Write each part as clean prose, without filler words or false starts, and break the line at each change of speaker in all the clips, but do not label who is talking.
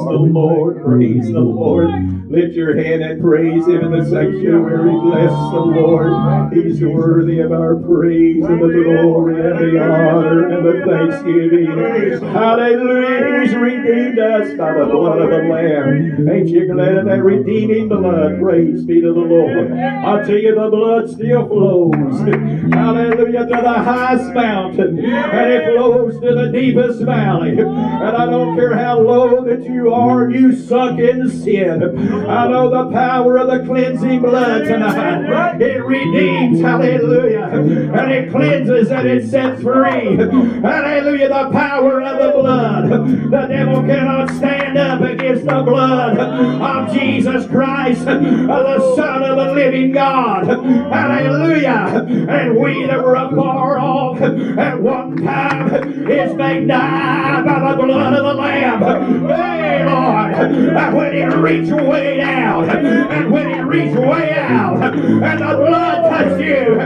the Lord, praise the Lord. Lift your hand and praise Him in the sanctuary. Bless the Lord. He's worthy of our praise and the glory and the honor and the thanksgiving. Hallelujah. He's redeemed us by the blood of the Lamb. Ain't you glad of that redeeming blood? Praise be to the Lord. I'll tell you, the blood still flows. Hallelujah. To the highest mountain. And it flows to the deepest valley. And I don't care how low that you are, you sunk in sin. I know the power of the cleansing blood tonight. It redeems. Hallelujah. And it cleanses and it sets free. Hallelujah. The power of the blood. The devil cannot stand up against the blood of Jesus Christ, the Son of the living God. Hallelujah. And we that were afar off at one time is made nigh by the blood of the Lamb. Hey, Lord. And when it reached way down, and when it reached way out, and the blood touched you,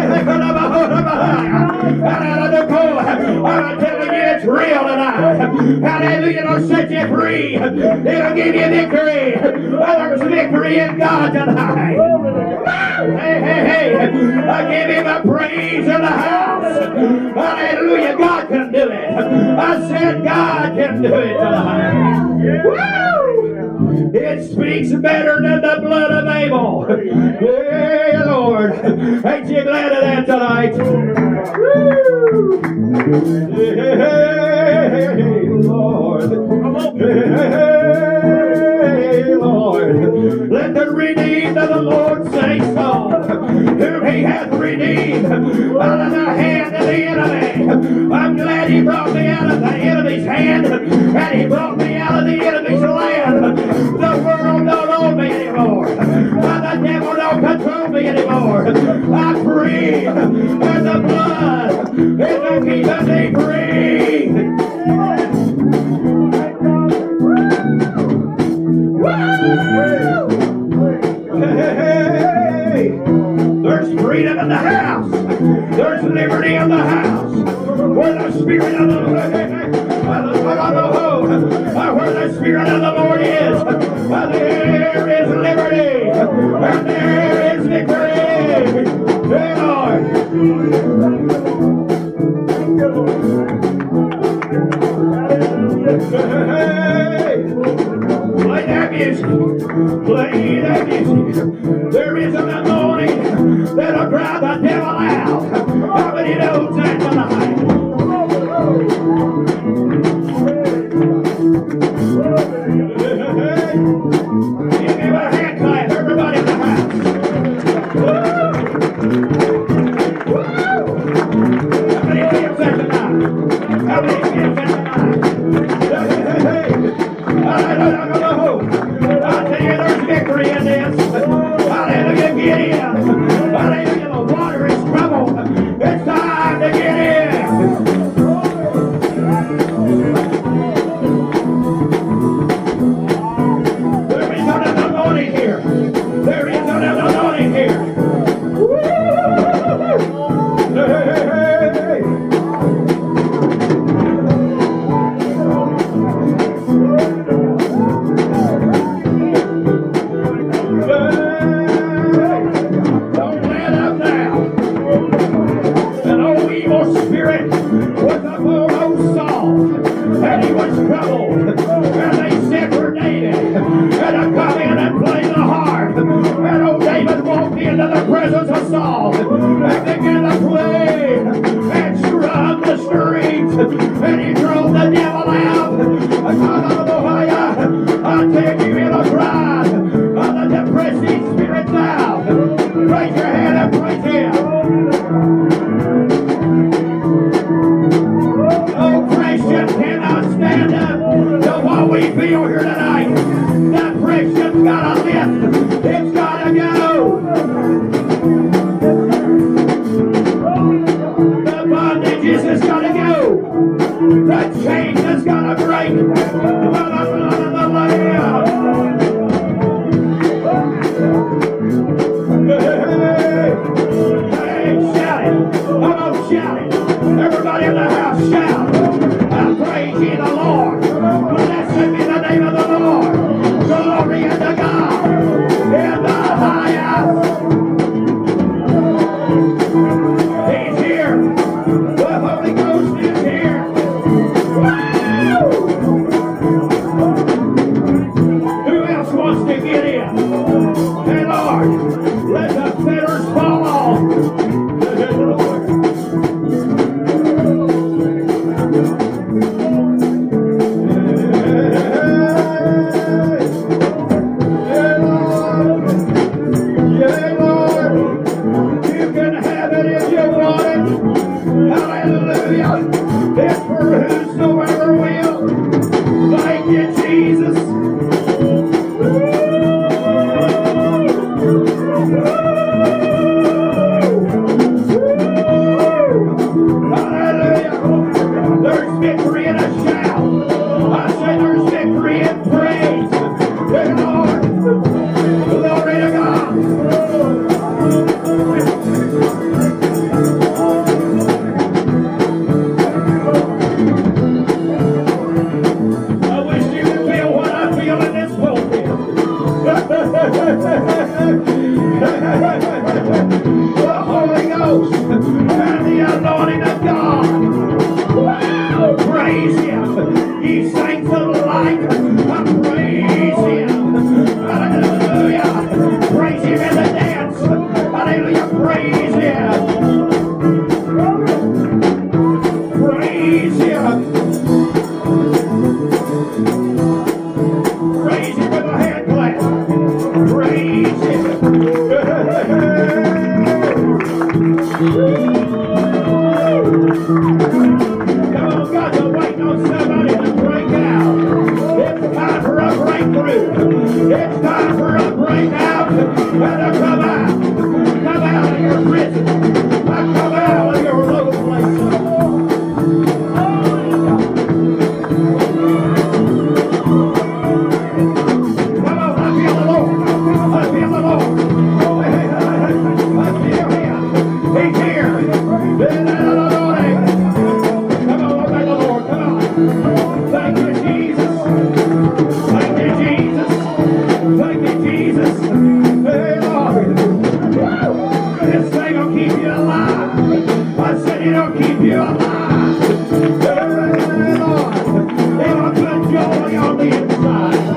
I'm telling you, it's real tonight. Hallelujah. It'll set you free. It'll give you victory. There's victory in God tonight. Hey, hey, hey. I give Him a praise in the house. Hallelujah. God can do it. I said God can do it tonight. Woo! It speaks better than the blood of Abel. Hey, Lord. Ain't you glad of that tonight? Woo! Hey, hey, hey, Lord. Hey, Lord. Let the redeemed of the Lord say so. Whom He hath redeemed out of the hand of the enemy. I'm glad He brought me out of the enemy's hand, and He brought me out of the enemy's land. The world don't own me anymore. The devil don't control me anymore. I'm free, and the blood is keeping me free. Hey, there's freedom in the house. There's liberty in the house. Where the Spirit of the Lord, where the Spirit of the Lord is, there is liberty, and there is victory. Hey, Lord. Hey, play that music. Play that music. There is an anointing that'll drive the devil out. How many knows that tonight? Give him a hand clap, everybody in the house. Woo! How many feels that tonight? How many feels that tonight? I'll tell you, there's victory in this. Hallelujah, get in. Hallelujah, the water is troubled. It's time to get in. There is an anointing here. There is an anointing here. Hey. Don't let up now. An old evil spirit was upon old Saul, and he was troubled. And they sent for David, and to come in and play the harp. And old David walked into the presence of Saul, and began to play, and strum the strings, and he drove the devil out. I'll take you in a cry of the depressing spirits out. Raise your hand and praise Him. No Christian cannot stand up to what we feel here tonight. Depression's gotta lift. It's gotta go. The bondages has gotta go. The chains has gotta break. Hey, shout it. Come on, shout it. Everybody in the house, shout. I praise ye the Lord. Blessed be the name of the Lord. Hallelujah. There's victory in a shout. I say there's victory in praise. Dear Lord. Glory to God. I wish you could feel what I feel in this pulpit. The Holy Ghost and the anointing of God. Wow, praise Him. Ye saints of light, praise Him. Hallelujah. Praise Him in the dance. Hallelujah. Praise Him. Praise Him. Praise Him with a hand clap. Praise Him. Come on, God's waiting on somebody to break out. It's time for a breakthrough. It's time for a breakout. Better come out. Come out of your prison. Come out of your low place. Come on, I feel the Lord. I feel the Lord. I feel Him. He's here. Come on, obey the Lord. Come on. Thank you, Jesus. Thank you, Jesus. Thank you, Jesus. Hey, Lord. This thing will keep you alive. I said it'll keep you alive. Hey, Lord. It'll put joy on the inside.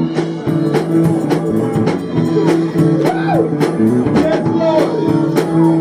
Yes, Lord.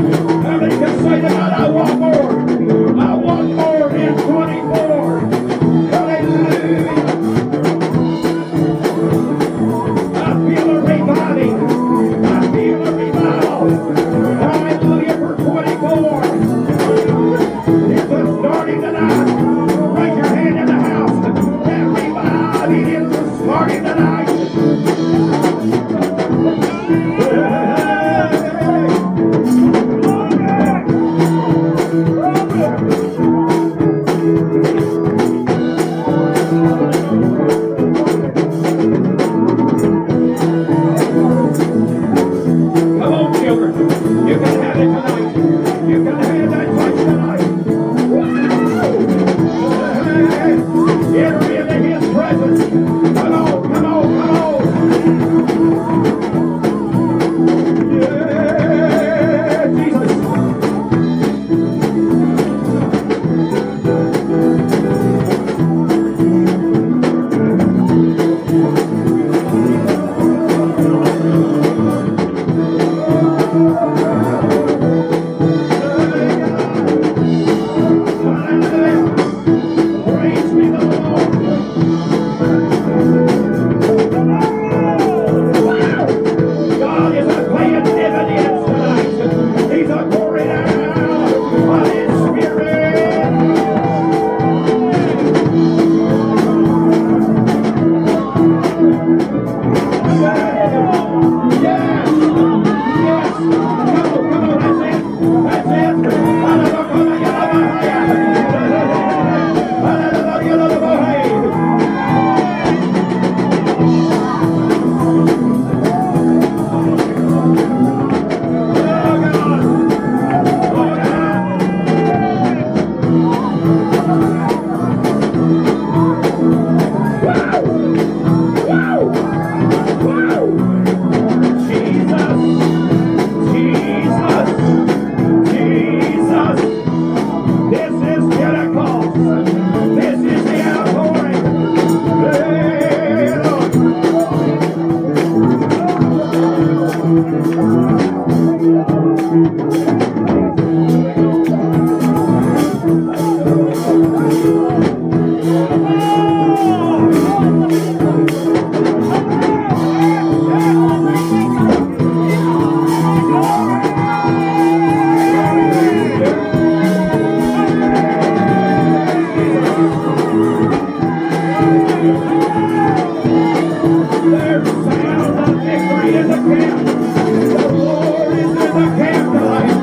There's sound of victory in the camp. The Lord is in the camp tonight.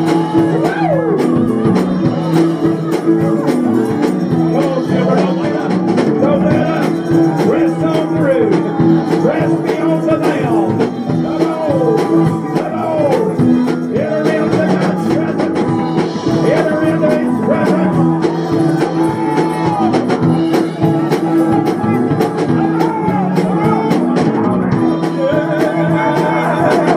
Come on, Silver, don't let up. Don't let up. Press on through. Press beyond the veil. Come on. Come on. Enter into God's presence. Enter into His presence. Yeah.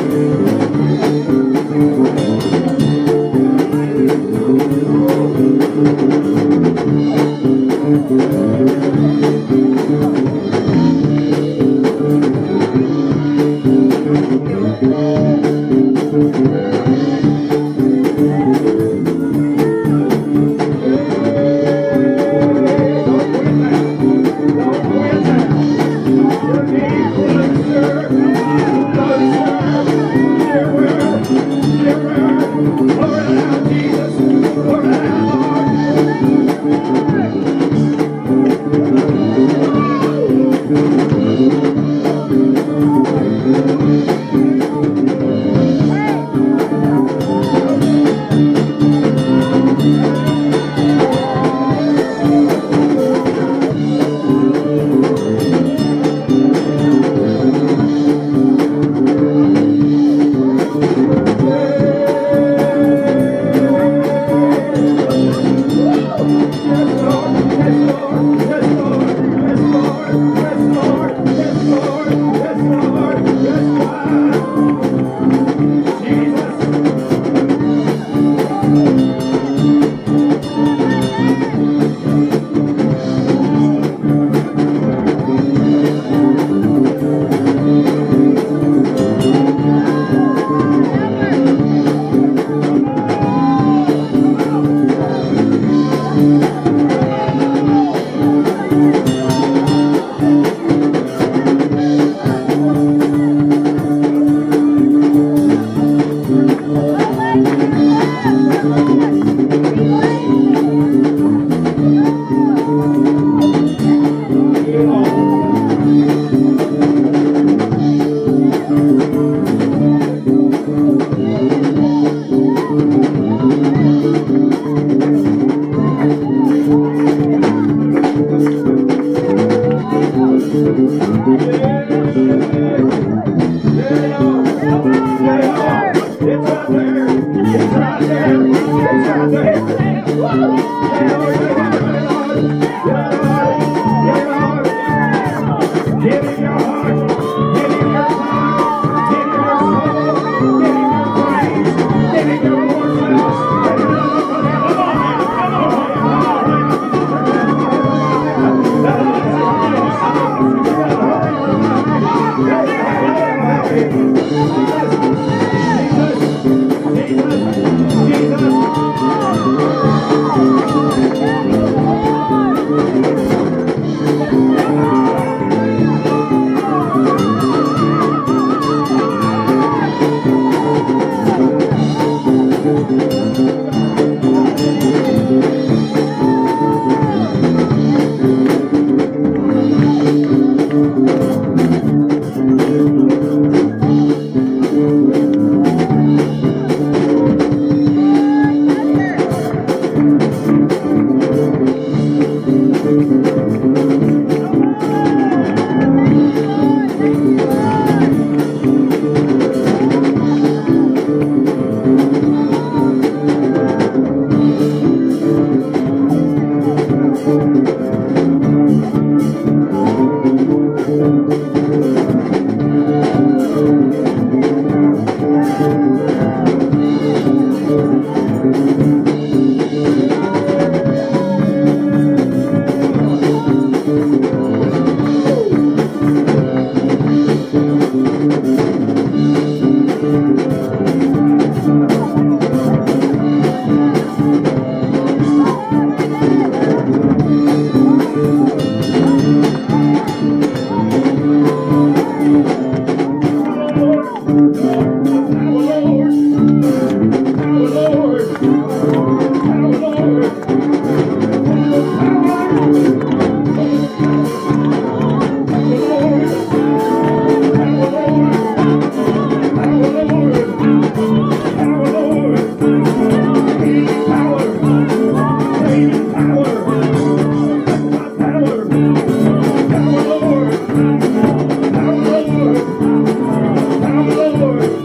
Lord.